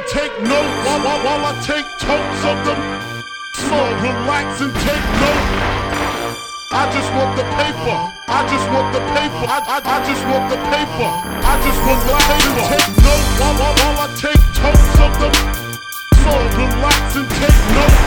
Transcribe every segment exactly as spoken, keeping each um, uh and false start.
take note while, while, while I take totes of them. Smoke, relax and take note. I just want the paper. I just want the paper. I, I, I just want the paper. I just want the paper. Take note while, while, while I take totes of them. Smoke, relax and take note.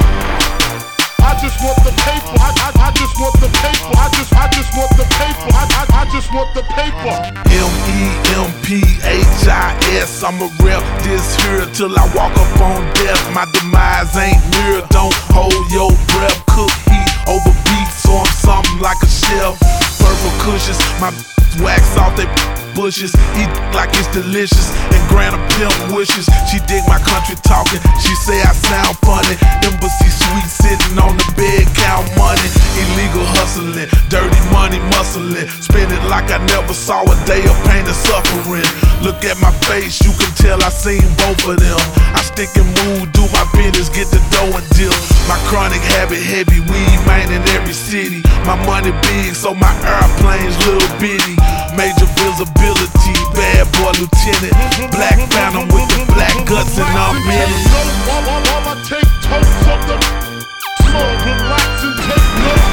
I just want the paper. I, I, I just want the paper. I just, I just want the paper. I, I, I just want the paper. M E M P H I S, I'ma rep this here till I walk up on death. My demise ain't near, don't hold your breath. Cook heat over beef, so I'm something like a chef. Purple cushions, my wax off they bushes. Eat like it's delicious, and grant a pimp wishes. She dig my country talking, she say I sound funny. Embassy suite sitting on the bed, count money. Illegal hustling, dirty money muscling. Spend it like I never saw a day of pain and suffering. Look at my face, you can tell I seen both of them. I stick and move, do my business, get the dough and deal. My chronic habit heavy, weed man in every city. My money big, so my airplane's little bitty. Major visibility, bad boy lieutenant. Black phantom with the black guts and I'm in it. While, while, while I take totes of them. Smoke, relax and take note.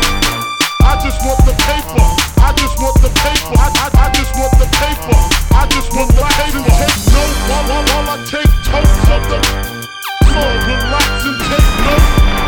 I just want the paper. I just want the paper. I, I, I just want the paper. I just want the paper. Take note while, while, while I take totes of them. Smoke, relax and take note.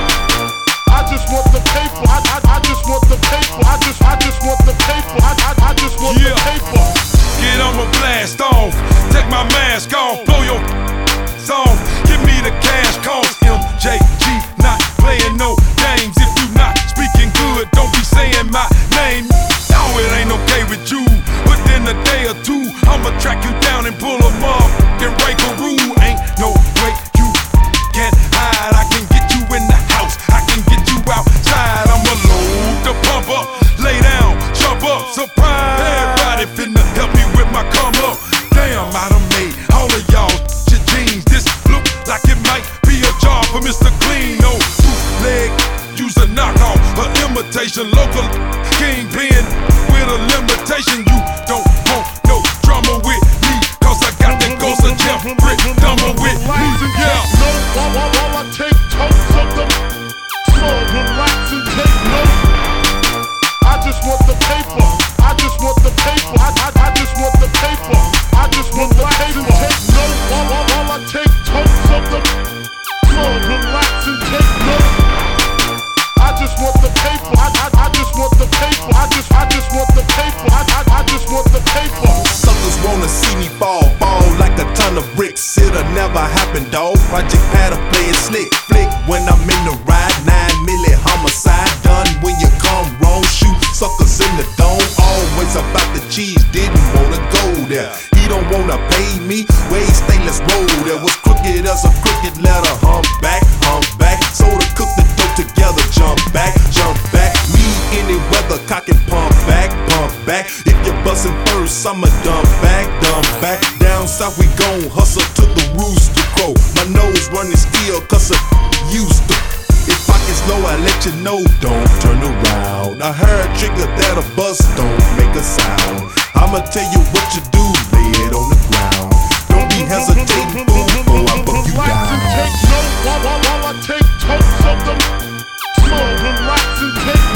I just want the paper. I, I, I just want the paper. I just, I just want the paper. I, I, I just want yeah. the paper. Get on my blast off, take my mask off, blow your off, give me the cash cost. M J G, not playing no games. If you not speaking good, don't be saying my name. No, it ain't okay with you. Within a day or two, I'ma track you down and pull 'em up and break a rule. Ain't no way you can hide. I can get you in the house, I can get you outside. I'ma load the pump up, lay down, jump up, surprise. Everybody finna help me with my come up. Damn, I done made all of y'all shit jeans. This look like it might be a job for Mister Clean. No bootleg, use a knockoff, a imitation. Local kingpin with a limitation. You don't want no drama with me, cause I got that ghost of Jeff Brick dumber with me. Yeah. While, while, while I take totes of them. Smoke, relax and take note. I just want the paper. I just want the paper. I, I, I just want the paper. I just want the paper. Take note while, while, while I take totes of them. Smoke, relax and take note. I just want the paper. I, I, I just want the paper. I just, I just want the paper. I, I, I just want the paper. Suckers wanna see me fall, fall like a ton of bricks. It'll never happen, dawg. Project Patter play it slick, flick when I'm in the ride. Nine milli homicide done when you come wrong. Shoot suckers in the dome. Always about the cheese, didn't wanna go there. He don't wanna pay me. Way stay, let's roll there. Was crooked as a crooked letter. Hump back, hump back. So to cook the dough together. Jump back, jump back. Me any weather, cock and pump back, pump back. If you're bustin' first, I'ma dump back, dump back. Down south we gon' hustle to the rooster crow. My nose running still, cause I used to. If pockets low, I let you know, don't turn around. I heard trigger that a bus don't make a sound. I'ma tell you what you do, lay it on the ground. Don't be hesitating, boom, before I buck you Relax and down. take note while, while, while I take totes of them. Smoke, relax and take